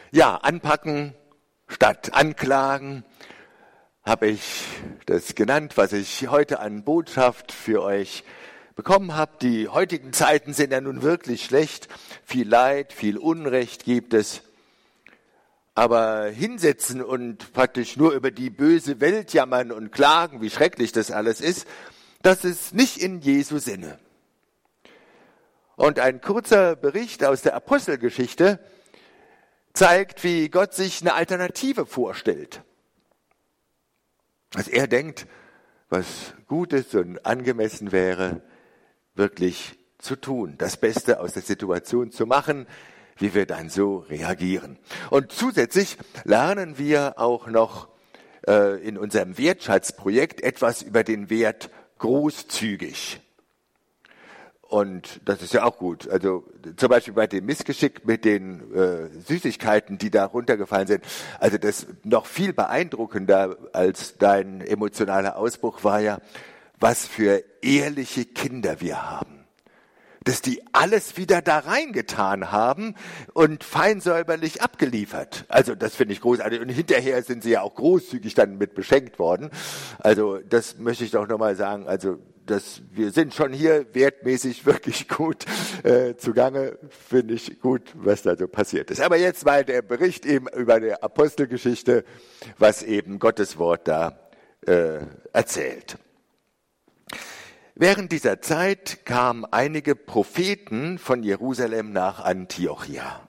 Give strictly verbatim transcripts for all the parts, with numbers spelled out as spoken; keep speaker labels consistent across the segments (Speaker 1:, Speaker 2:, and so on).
Speaker 1: Ja, anpacken statt anklagen habe ich das genannt, was ich heute an Botschaft für euch bekommen habe. Die heutigen Zeiten sind ja nun wirklich schlecht. Viel Leid, viel Unrecht gibt es. Aber hinsetzen und praktisch nur über die böse Welt jammern und klagen, wie schrecklich das alles ist, das ist nicht in Jesu Sinne. Und ein kurzer Bericht aus der Apostelgeschichte zeigt, wie Gott sich eine Alternative vorstellt. Dass er denkt, was gut ist und angemessen wäre, wirklich zu tun, das Beste aus der Situation zu machen, wie wir dann so reagieren. Und zusätzlich lernen wir auch noch äh, in unserem Wertschatzprojekt etwas über den Wert großzügig. Und das ist ja auch gut. Also zum Beispiel bei dem Missgeschick mit den äh, Süßigkeiten, die da runtergefallen sind. Also das noch viel beeindruckender als dein emotionaler Ausbruch war ja, was für ehrliche Kinder wir haben. Dass die alles wieder da reingetan haben und fein säuberlich abgeliefert. Also das finde ich großartig. Und hinterher sind sie ja auch großzügig dann mit beschenkt worden. Also das möchte ich doch nochmal sagen. Also das, wir sind schon hier wertmäßig wirklich gut äh, zugange. Finde ich gut, was da so passiert ist. Aber jetzt mal der Bericht eben über die Apostelgeschichte, was eben Gottes Wort da äh, erzählt. Während dieser Zeit kamen einige Propheten von Jerusalem nach Antiochia.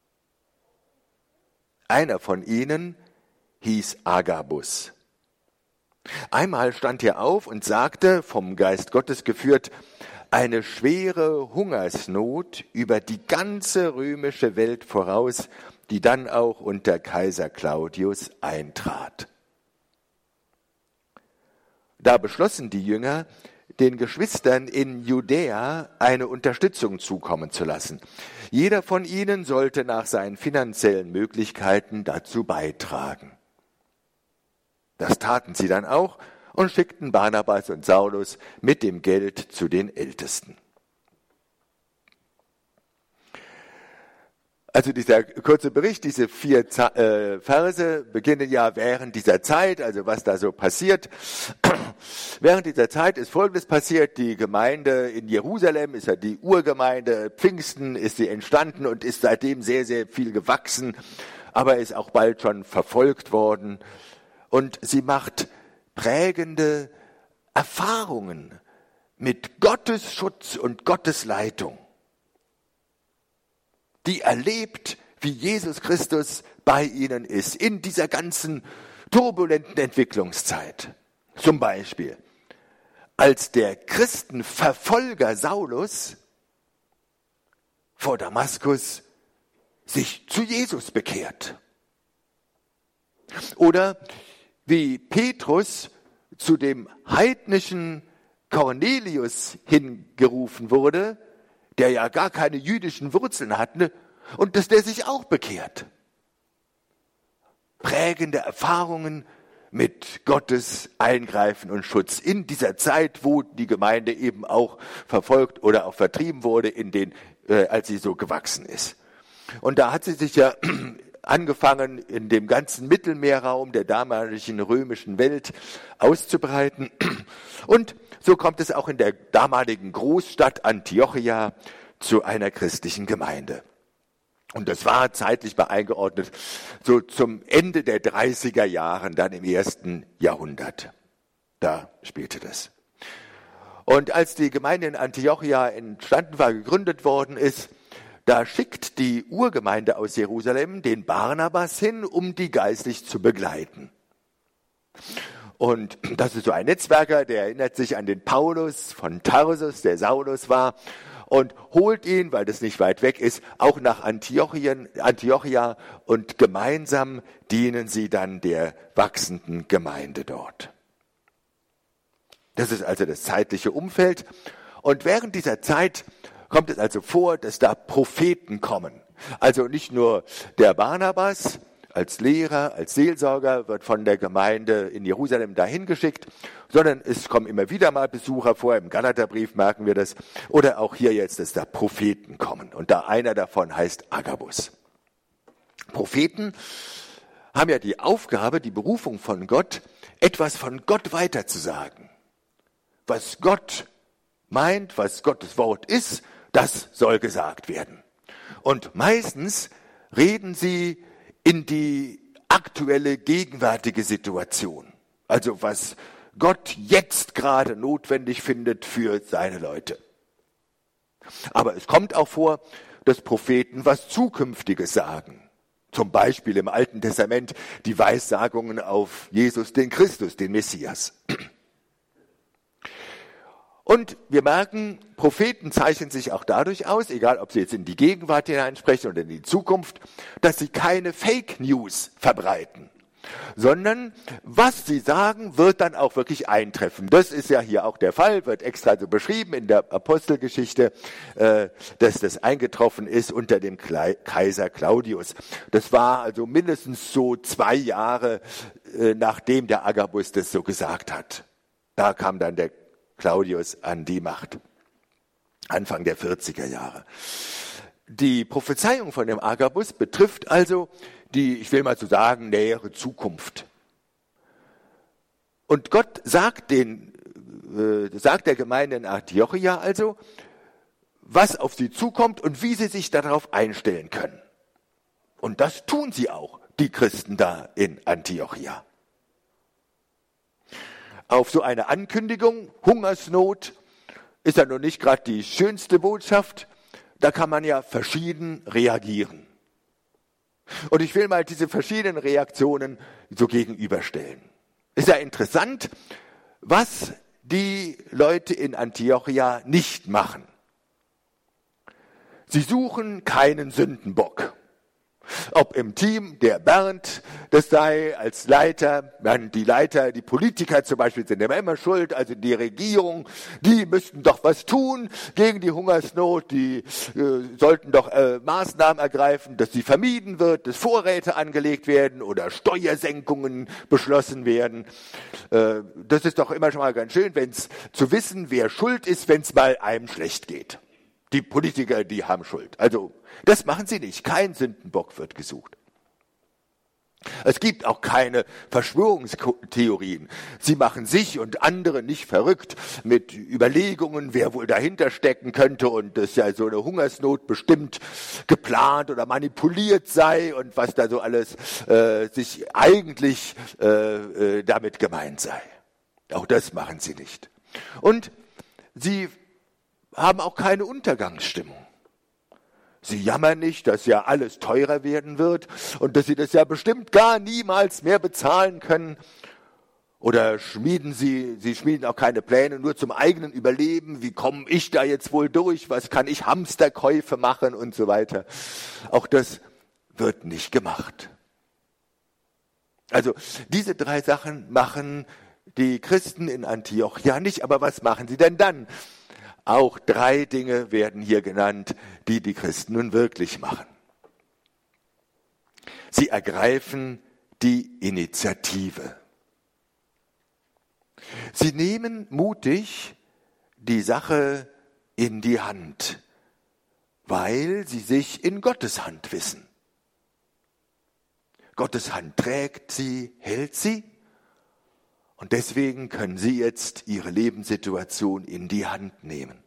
Speaker 1: Einer von ihnen hieß Agabus. Einmal stand er auf und sagte, vom Geist Gottes geführt, eine schwere Hungersnot über die ganze römische Welt voraus, die dann auch unter Kaiser Claudius eintrat. Da beschlossen die Jünger, den Geschwistern in Judäa eine Unterstützung zukommen zu lassen. Jeder von ihnen sollte nach seinen finanziellen Möglichkeiten dazu beitragen. Das taten sie dann auch und schickten Barnabas und Saulus mit dem Geld zu den Ältesten. Also dieser kurze Bericht, diese vier äh, Verse beginnen ja während dieser Zeit, also was da so passiert. Während dieser Zeit ist Folgendes passiert: Die Gemeinde in Jerusalem ist ja die Urgemeinde, Pfingsten ist sie entstanden und ist seitdem sehr, sehr viel gewachsen, aber ist auch bald schon verfolgt worden. Und sie macht prägende Erfahrungen mit Gottes Schutz und Gottes Leitung. Die erlebt, wie Jesus Christus bei ihnen ist, in dieser ganzen turbulenten Entwicklungszeit. Zum Beispiel, als der Christenverfolger Saulus vor Damaskus sich zu Jesus bekehrt. Oder wie Petrus zu dem heidnischen Cornelius hingerufen wurde, der ja gar keine jüdischen Wurzeln hatte, und dass der sich auch bekehrt. Prägende Erfahrungen mit Gottes Eingreifen und Schutz in dieser Zeit, wo die Gemeinde eben auch verfolgt oder auch vertrieben wurde, in den, äh, als sie so gewachsen ist. Und da hat sie sich ja angefangen, in dem ganzen Mittelmeerraum der damaligen römischen Welt auszubreiten. Und so kommt es auch in der damaligen Großstadt Antiochia zu einer christlichen Gemeinde. Und das war zeitlich eingeordnet so zum Ende der dreißiger Jahren, dann im ersten Jahrhundert. Da spielte das. Und als die Gemeinde in Antiochia entstanden war, gegründet worden ist, da schickt die Urgemeinde aus Jerusalem den Barnabas hin, um die geistlich zu begleiten. Und das ist so ein Netzwerker, der erinnert sich an den Paulus von Tarsus, der Saulus war, und holt ihn, weil das nicht weit weg ist, auch nach Antiochien, Antiochia, und gemeinsam dienen sie dann der wachsenden Gemeinde dort. Das ist also das zeitliche Umfeld. Und während dieser Zeit kommt es also vor, dass da Propheten kommen. Also nicht nur der Barnabas als Lehrer, als Seelsorger wird von der Gemeinde in Jerusalem dahin geschickt, sondern es kommen immer wieder mal Besucher vor. Im Galaterbrief merken wir das. Oder auch hier jetzt, dass da Propheten kommen. Und da einer davon heißt Agabus. Propheten haben ja die Aufgabe, die Berufung von Gott, etwas von Gott weiterzusagen. Was Gott meint, was Gottes Wort ist, das soll gesagt werden. Und meistens reden sie in die aktuelle, gegenwärtige Situation. Also was Gott jetzt gerade notwendig findet für seine Leute. Aber es kommt auch vor, dass Propheten was Zukünftiges sagen. Zum Beispiel im Alten Testament die Weissagungen auf Jesus, den Christus, den Messias. Und wir merken, Propheten zeichnen sich auch dadurch aus, egal ob sie jetzt in die Gegenwart hineinsprechen oder in die Zukunft, dass sie keine Fake News verbreiten, sondern was sie sagen, wird dann auch wirklich eintreffen. Das ist ja hier auch der Fall, wird extra so beschrieben in der Apostelgeschichte, äh, dass das eingetroffen ist unter dem Kaiser Claudius. Das war also mindestens so zwei Jahre, äh, nachdem der Agabus das so gesagt hat. Da kam dann der Claudius an die Macht, Anfang der vierziger Jahre. Die Prophezeiung von dem Agabus betrifft also die, ich will mal so sagen, nähere Zukunft. Und Gott sagt, den, äh, sagt der Gemeinde in Antiochia also, was auf sie zukommt und wie sie sich darauf einstellen können. Und das tun sie auch, die Christen da in Antiochia. Auf so eine Ankündigung, Hungersnot, ist ja noch nicht gerade die schönste Botschaft. Da kann man ja verschieden reagieren. Und ich will mal diese verschiedenen Reaktionen so gegenüberstellen. Ist ja interessant, was die Leute in Antiochia nicht machen. Sie suchen keinen Sündenbock. Ob im Team der Bernd das sei als Leiter, die Leiter, die Politiker zum Beispiel sind immer, immer schuld, also die Regierung, die müssten doch was tun gegen die Hungersnot, die äh, sollten doch äh, Maßnahmen ergreifen, dass sie vermieden wird, dass Vorräte angelegt werden oder Steuersenkungen beschlossen werden. Äh, das ist doch immer schon mal ganz schön, wenn's zu wissen, wer schuld ist, wenn es mal einem schlecht geht. Die Politiker, die haben Schuld. Also das machen sie nicht. Kein Sündenbock wird gesucht. Es gibt auch keine Verschwörungstheorien. Sie machen sich und andere nicht verrückt mit Überlegungen, wer wohl dahinter stecken könnte und dass ja so eine Hungersnot bestimmt geplant oder manipuliert sei und was da so alles äh, sich eigentlich äh, äh, damit gemeint sei. Auch das machen sie nicht. Und sie haben auch keine Untergangsstimmung. Sie jammern nicht, dass ja alles teurer werden wird und dass sie das ja bestimmt gar niemals mehr bezahlen können. Oder schmieden sie, sie schmieden auch keine Pläne nur zum eigenen Überleben. Wie komme ich da jetzt wohl durch? Was kann ich Hamsterkäufe machen und so weiter? Auch das wird nicht gemacht. Also diese drei Sachen machen die Christen in Antiochia nicht. Aber was machen sie denn dann? Auch drei Dinge werden hier genannt, die die Christen nun wirklich machen. Sie ergreifen die Initiative. Sie nehmen mutig die Sache in die Hand, weil sie sich in Gottes Hand wissen. Gottes Hand trägt sie, hält sie. Und deswegen können sie jetzt ihre Lebenssituation in die Hand nehmen.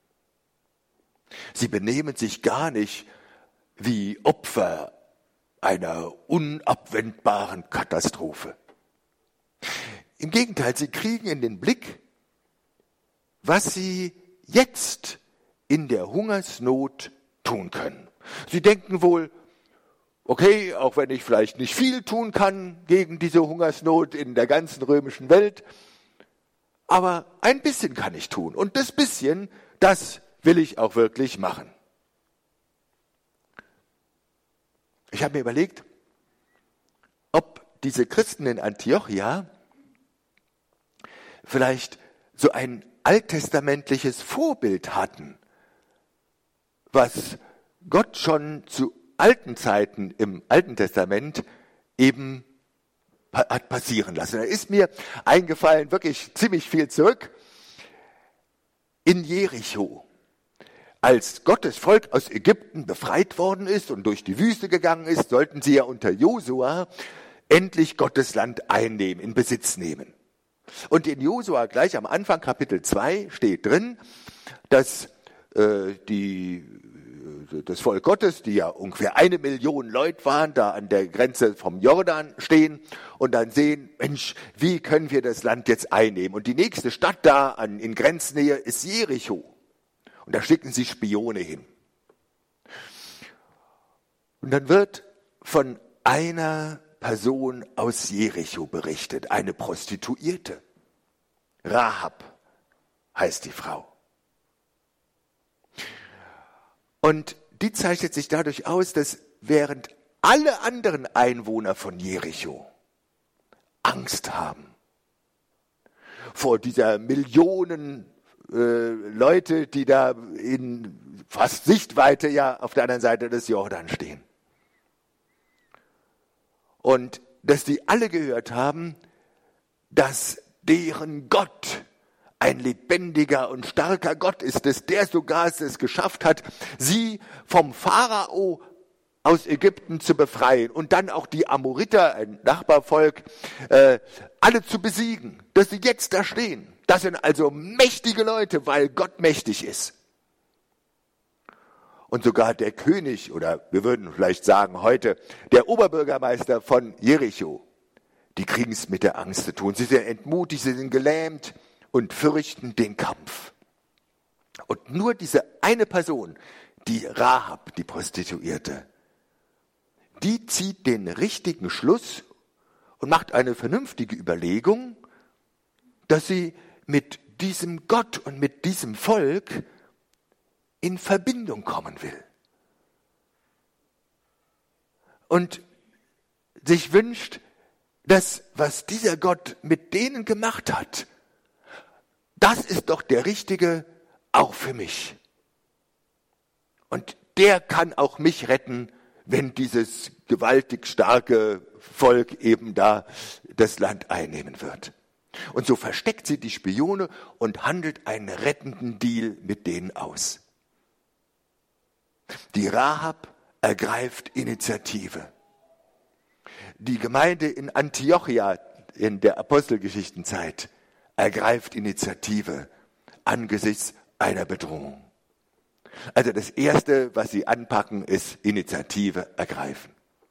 Speaker 1: Sie benehmen sich gar nicht wie Opfer einer unabwendbaren Katastrophe. Im Gegenteil, sie kriegen in den Blick, was sie jetzt in der Hungersnot tun können. Sie denken wohl, okay, auch wenn ich vielleicht nicht viel tun kann gegen diese Hungersnot in der ganzen römischen Welt, aber ein bisschen kann ich tun. Und das bisschen, das will ich auch wirklich machen. Ich habe mir überlegt, ob diese Christen in Antiochia vielleicht so ein alttestamentliches Vorbild hatten, was Gott schon zu alten Zeiten im Alten Testament eben hat passieren lassen. Da ist mir eingefallen, wirklich ziemlich viel zurück, in Jericho, als Gottes Volk aus Ägypten befreit worden ist und durch die Wüste gegangen ist, sollten sie ja unter Josua endlich Gottes Land einnehmen, in Besitz nehmen. Und in Josua gleich am Anfang Kapitel zwei steht drin, dass äh, die, das Volk Gottes, die ja ungefähr eine Million Leute waren, da an der Grenze vom Jordan stehen und dann sehen, Mensch, wie können wir das Land jetzt einnehmen? Und die nächste Stadt da an, in Grenznähe ist Jericho. Und da schicken sie Spione hin. Und dann wird von einer Person aus Jericho berichtet, eine Prostituierte. Rahab heißt die Frau. Und die zeichnet sich dadurch aus, dass während alle anderen Einwohner von Jericho Angst haben vor dieser Millionen äh, Leute, die da in fast Sichtweite ja auf der anderen Seite des Jordan stehen. Und dass die alle gehört haben, dass deren Gott ein lebendiger und starker Gott ist, dass der sogar es geschafft hat, sie vom Pharao aus Ägypten zu befreien und dann auch die Amoriter, ein Nachbarvolk, äh, alle zu besiegen, dass sie jetzt da stehen. Das sind also mächtige Leute, weil Gott mächtig ist. Und sogar der König, oder wir würden vielleicht sagen heute, der Oberbürgermeister von Jericho, die kriegen es mit der Angst zu tun. Sie sind entmutigt, sie sind gelähmt und fürchten den Kampf. Und nur diese eine Person, die Rahab, die Prostituierte, die zieht den richtigen Schluss und macht eine vernünftige Überlegung, dass sie mit diesem Gott und mit diesem Volk in Verbindung kommen will. Und sich wünscht, dass was dieser Gott mit denen gemacht hat, das ist doch der Richtige auch für mich. Und der kann auch mich retten, wenn dieses gewaltig starke Volk eben da das Land einnehmen wird. Und so versteckt sie die Spione und handelt einen rettenden Deal mit denen aus. Die Rahab ergreift Initiative. Die Gemeinde in Antiochia in der Apostelgeschichtenzeit ergreift Initiative angesichts einer Bedrohung. Also das Erste, was sie anpacken, ist Initiative ergreifen.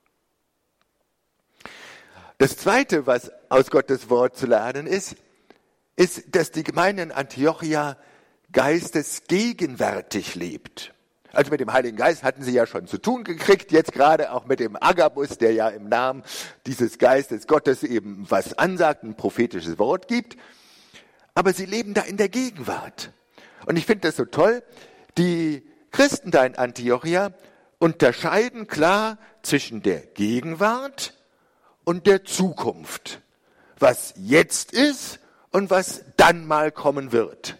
Speaker 1: Das Zweite, was aus Gottes Wort zu lernen ist, ist, dass die Gemeinde in Antiochia geistesgegenwärtig lebt. Also mit dem Heiligen Geist hatten sie ja schon zu tun gekriegt, jetzt gerade auch mit dem Agabus, der ja im Namen dieses Geistes Gottes eben was ansagt, ein prophetisches Wort gibt. Aber sie leben da in der Gegenwart. Und ich finde das so toll, die Christen da in Antiochia unterscheiden klar zwischen der Gegenwart und der Zukunft. Was jetzt ist und was dann mal kommen wird.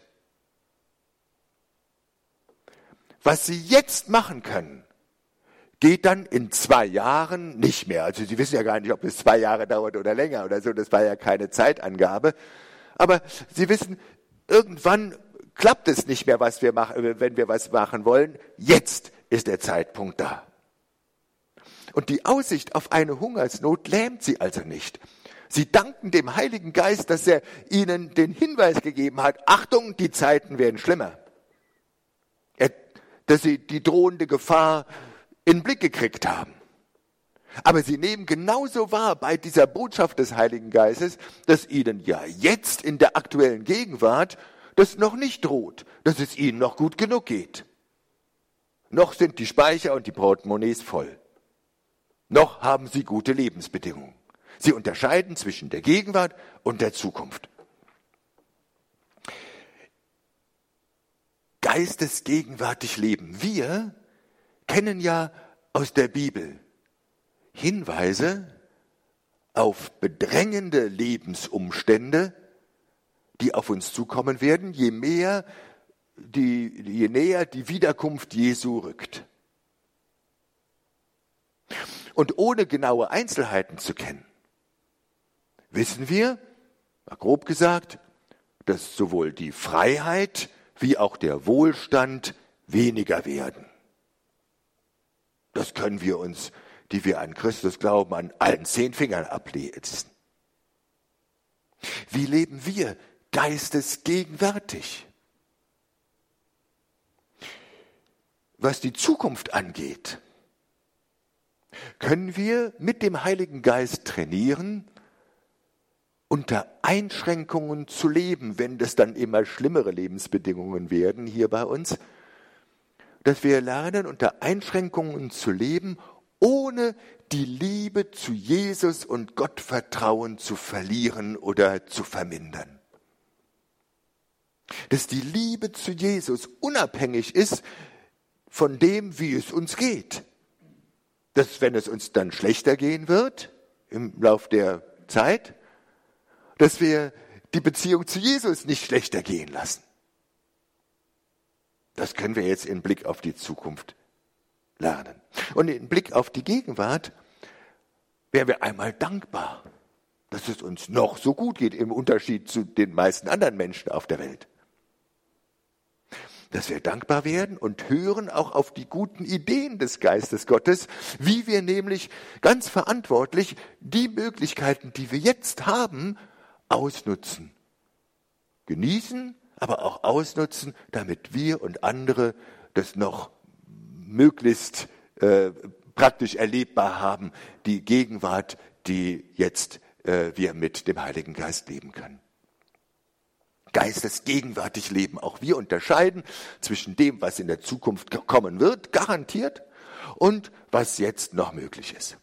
Speaker 1: Was sie jetzt machen können, geht dann in zwei Jahren nicht mehr. Also Sie wissen ja gar nicht, ob es zwei Jahre dauert oder länger oder so. Das war ja keine Zeitangabe. Aber Sie wissen, irgendwann klappt es nicht mehr, was wir machen, wenn wir was machen wollen. Jetzt ist der Zeitpunkt da. Und die Aussicht auf eine Hungersnot lähmt sie also nicht. Sie danken dem Heiligen Geist, dass er ihnen den Hinweis gegeben hat, Achtung, die Zeiten werden schlimmer. Er, dass sie die drohende Gefahr in den Blick gekriegt haben. Aber sie nehmen genauso wahr bei dieser Botschaft des Heiligen Geistes, dass ihnen ja jetzt in der aktuellen Gegenwart das noch nicht droht, dass es ihnen noch gut genug geht. Noch sind die Speicher und die Portemonnaies voll. Noch haben sie gute Lebensbedingungen. Sie unterscheiden zwischen der Gegenwart und der Zukunft. Geistesgegenwärtig leben. Wir kennen ja aus der Bibel Hinweise auf bedrängende Lebensumstände, die auf uns zukommen werden, je mehr, die, je näher die Wiederkunft Jesu rückt. Und ohne genaue Einzelheiten zu kennen, wissen wir, grob gesagt, dass sowohl die Freiheit wie auch der Wohlstand weniger werden. Das können wir uns, die wir an Christus glauben, an allen zehn Fingern ablesen. Wie leben wir geistesgegenwärtig? Was die Zukunft angeht, können wir mit dem Heiligen Geist trainieren, unter Einschränkungen zu leben, wenn das dann immer schlimmere Lebensbedingungen werden hier bei uns, dass wir lernen, unter Einschränkungen zu leben, ohne die Liebe zu Jesus und Gottvertrauen zu verlieren oder zu vermindern. Dass die Liebe zu Jesus unabhängig ist von dem, wie es uns geht. Dass, wenn es uns dann schlechter gehen wird im Lauf der Zeit, dass wir die Beziehung zu Jesus nicht schlechter gehen lassen. Das können wir jetzt im Blick auf die Zukunft lernen. Und im Blick auf die Gegenwart wären wir einmal dankbar, dass es uns noch so gut geht, im Unterschied zu den meisten anderen Menschen auf der Welt. Dass wir dankbar werden und hören auch auf die guten Ideen des Geistes Gottes, wie wir nämlich ganz verantwortlich die Möglichkeiten, die wir jetzt haben, ausnutzen. Genießen, aber auch ausnutzen, damit wir und andere das noch möglichst äh, praktisch erlebbar haben, die Gegenwart, die jetzt äh, wir mit dem Heiligen Geist leben können. Geistesgegenwärtig leben. Auch wir unterscheiden zwischen dem, was in der Zukunft kommen wird, garantiert, und was jetzt noch möglich ist.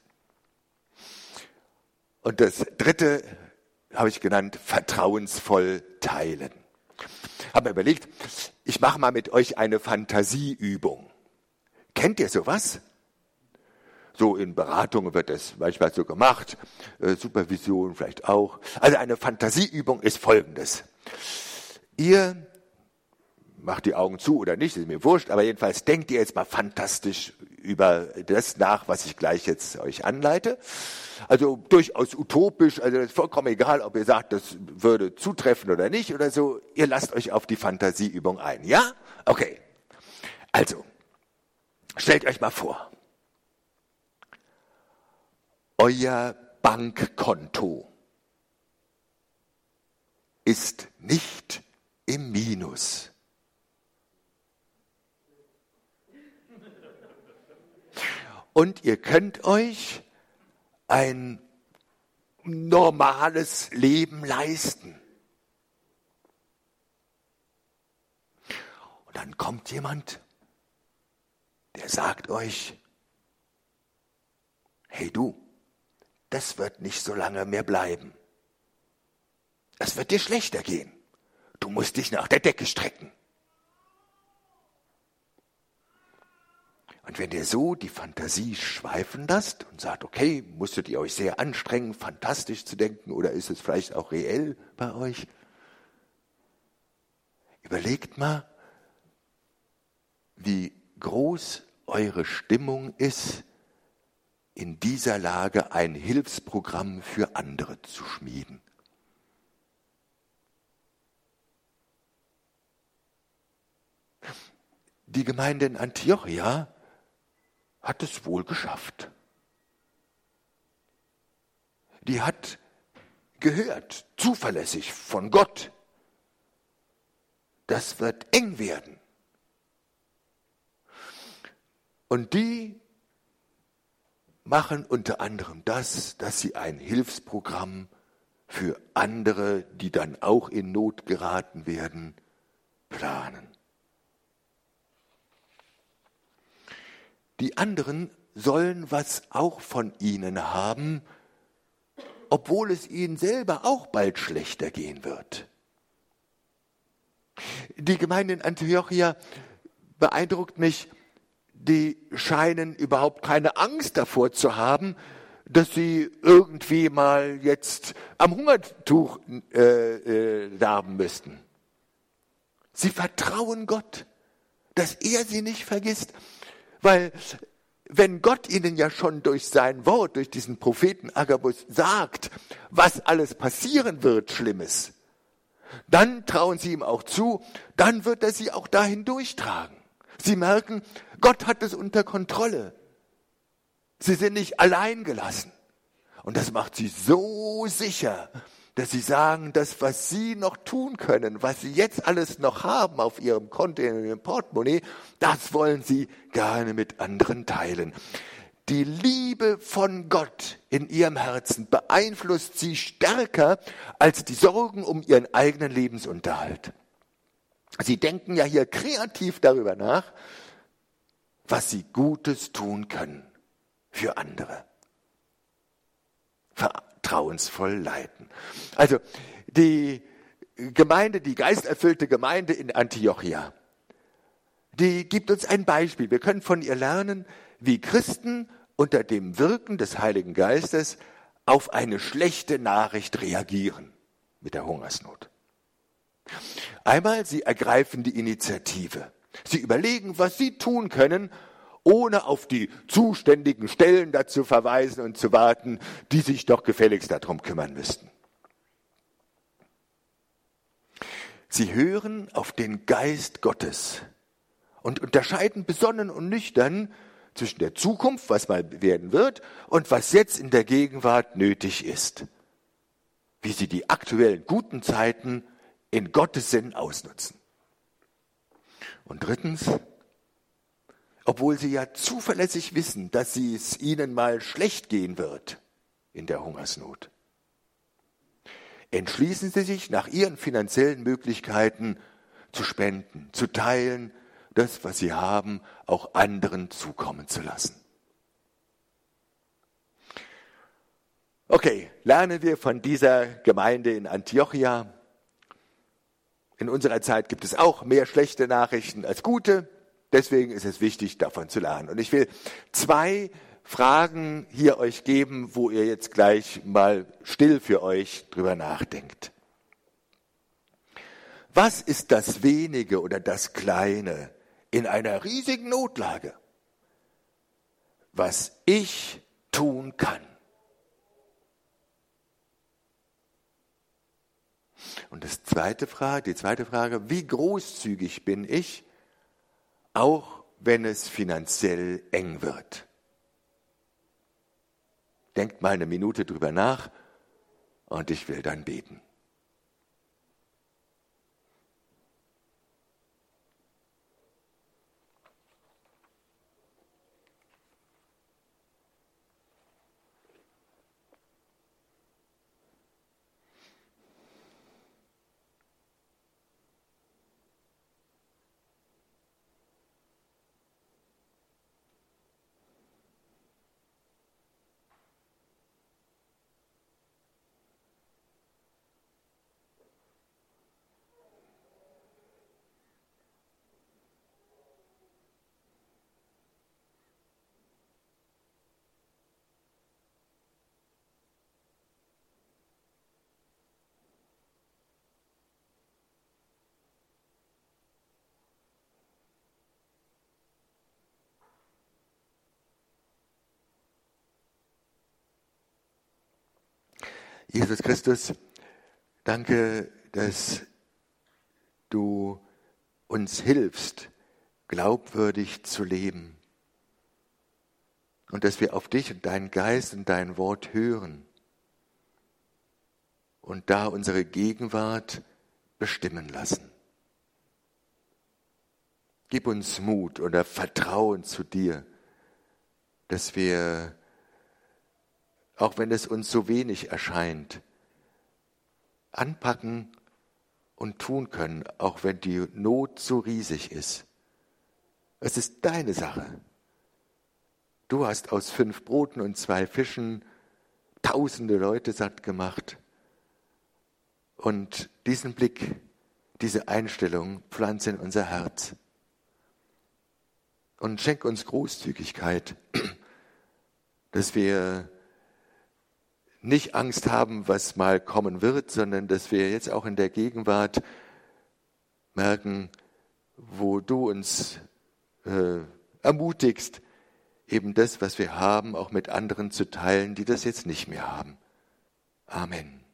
Speaker 1: Und das Dritte habe ich genannt, vertrauensvoll teilen. Habe mir überlegt, ich mache mal mit euch eine Fantasieübung. Kennt ihr sowas? So in Beratungen wird das manchmal so gemacht, äh, Supervision vielleicht auch. Also eine Fantasieübung ist Folgendes. Ihr macht die Augen zu oder nicht, ist mir wurscht, aber jedenfalls denkt ihr jetzt mal fantastisch über das nach, was ich gleich jetzt euch anleite. Also durchaus utopisch, also ist vollkommen egal, ob ihr sagt, das würde zutreffen oder nicht oder so. Ihr lasst euch auf die Fantasieübung ein, ja? Okay. Also, stellt euch mal vor, euer Bankkonto ist nicht im Minus. Und ihr könnt euch ein normales Leben leisten. Und dann kommt jemand, der sagt euch, hey du, das wird nicht so lange mehr bleiben. Es wird dir schlechter gehen. Du musst dich nach der Decke strecken. Und wenn ihr so die Fantasie schweifen lasst und sagt, okay, musstet ihr euch sehr anstrengen, fantastisch zu denken, oder ist es vielleicht auch reell bei euch? Überlegt mal, wie groß eure Stimmung ist, in dieser Lage ein Hilfsprogramm für andere zu schmieden. Die Gemeinde in Antiochia hat es wohl geschafft. Die hat gehört, zuverlässig von Gott, das wird eng werden. Und die machen unter anderem das, dass sie ein Hilfsprogramm für andere, die dann auch in Not geraten werden, planen. Die anderen sollen was auch von ihnen haben, obwohl es ihnen selber auch bald schlechter gehen wird. Die Gemeinde in Antiochia beeindruckt mich, die scheinen überhaupt keine Angst davor zu haben, dass sie irgendwie mal jetzt am Hungertuch äh, äh, darben müssten. Sie vertrauen Gott, dass er sie nicht vergisst. Weil wenn Gott ihnen ja schon durch sein Wort, durch diesen Propheten Agabus sagt, was alles passieren wird, Schlimmes, dann trauen sie ihm auch zu, dann wird er sie auch dahin durchtragen. Sie merken, Gott hat es unter Kontrolle. Sie sind nicht allein gelassen. Und das macht sie so sicher, dass sie sagen, das, was sie noch tun können, was sie jetzt alles noch haben auf ihrem Konto, in ihrem Portemonnaie, das wollen sie gerne mit anderen teilen. Die Liebe von Gott in ihrem Herzen beeinflusst sie stärker als die Sorgen um ihren eigenen Lebensunterhalt. Sie denken ja hier kreativ darüber nach, was sie Gutes tun können für andere. Vertrauensvoll leiten. Also die Gemeinde, die geisterfüllte Gemeinde in Antiochia, die gibt uns ein Beispiel. Wir können von ihr lernen, wie Christen unter dem Wirken des Heiligen Geistes auf eine schlechte Nachricht reagieren mit der Hungersnot. Einmal, sie ergreifen die Initiative. Sie überlegen, was sie tun können, ohne auf die zuständigen Stellen dazu verweisen und zu warten, die sich doch gefälligst darum kümmern müssten. Sie hören auf den Geist Gottes und unterscheiden besonnen und nüchtern zwischen der Zukunft, was mal werden wird, und was jetzt in der Gegenwart nötig ist. Wie sie die aktuellen guten Zeiten in Gottes Sinn ausnutzen. Und drittens, obwohl sie ja zuverlässig wissen, dass es ihnen mal schlecht gehen wird in der Hungersnot, entschließen sie sich nach ihren finanziellen Möglichkeiten zu spenden, zu teilen, das, was sie haben, auch anderen zukommen zu lassen. Okay, lernen wir von dieser Gemeinde in Antiochia. In unserer Zeit gibt es auch mehr schlechte Nachrichten als gute. Deswegen ist es wichtig, davon zu lernen. Und ich will zwei Fragen hier euch geben, wo ihr jetzt gleich mal still für euch drüber nachdenkt. Was ist das Wenige oder das Kleine in einer riesigen Notlage, was ich tun kann? Und das zweite Frage, die zweite Frage, wie großzügig bin ich, auch wenn es finanziell eng wird? Denkt mal eine Minute drüber nach und ich will dann beten. Jesus Christus, danke, dass du uns hilfst, glaubwürdig zu leben und dass wir auf dich und deinen Geist und dein Wort hören und da unsere Gegenwart bestimmen lassen. Gib uns Mut oder Vertrauen zu dir, dass wir, auch wenn es uns so wenig erscheint, anpacken und tun können, auch wenn die Not so riesig ist. Es ist deine Sache. Du hast aus fünf Broten und zwei Fischen tausende Leute satt gemacht. Und diesen Blick, diese Einstellung pflanze in unser Herz. Und schenk uns Großzügigkeit, dass wir nicht Angst haben, was mal kommen wird, sondern dass wir jetzt auch in der Gegenwart merken, wo du uns äh, ermutigst, eben das, was wir haben, auch mit anderen zu teilen, die das jetzt nicht mehr haben. Amen.